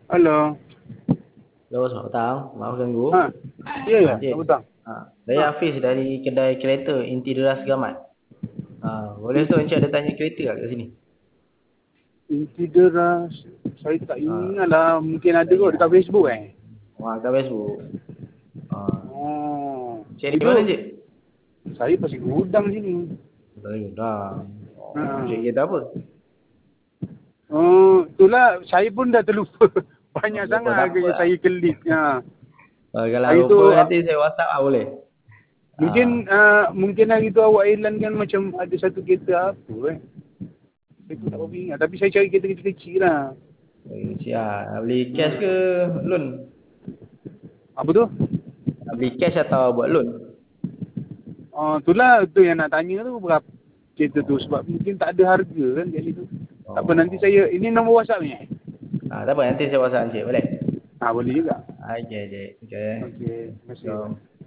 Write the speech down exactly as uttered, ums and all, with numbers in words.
Halo. Halo, selamat petang. Maaf ganggu. Ha. Ya Ha, ya, Cik. selamat petang. Ha, saya Ha. Hafiz dari kedai kereta Inti Deras Gamat. Ha, boleh tu Encik ada tanya kereta kat sini? Inti deras. Saya tak Ha, ingat lah. Mungkin ada tak kot ingat. dekat Facebook eh. Wah, kat Facebook. Ha. Oh. Cik di Itu mana, Cik? saya pasir gudang sini. Dari Gudang. Ha. Oh, Cik kereta apa? Oh, itulah saya pun dah terlupa. Oh, Banyak lupa sangat siapa kerja lah. saya kelit. Ha. Ha, kalau Hari tu lupa nanti saya WhatsApp lah boleh. mungkin Ha. uh, mungkin hari tu awak Island kan macam ada satu kereta apa eh. Saya pun tak Hmm. berapa ingat. Tapi saya cari kereta kecil-kecil lah. Eh, Siap. Nak beli cash Hmm. ke loan? Apa tu? Nak beli cash atau buat loan? Oh, itulah tu yang nak tanya tu berapa kereta tu Oh. sebab mungkin tak ada harga kan kat situ. Tak apa nanti Oh. saya ini nombor WhatsApp ni. Ha, tak apa nanti saya WhatsApp Encik boleh? Ah boleh juga. Okey, Cik. Okey. Okey, terima kasih. Assalamualaikum.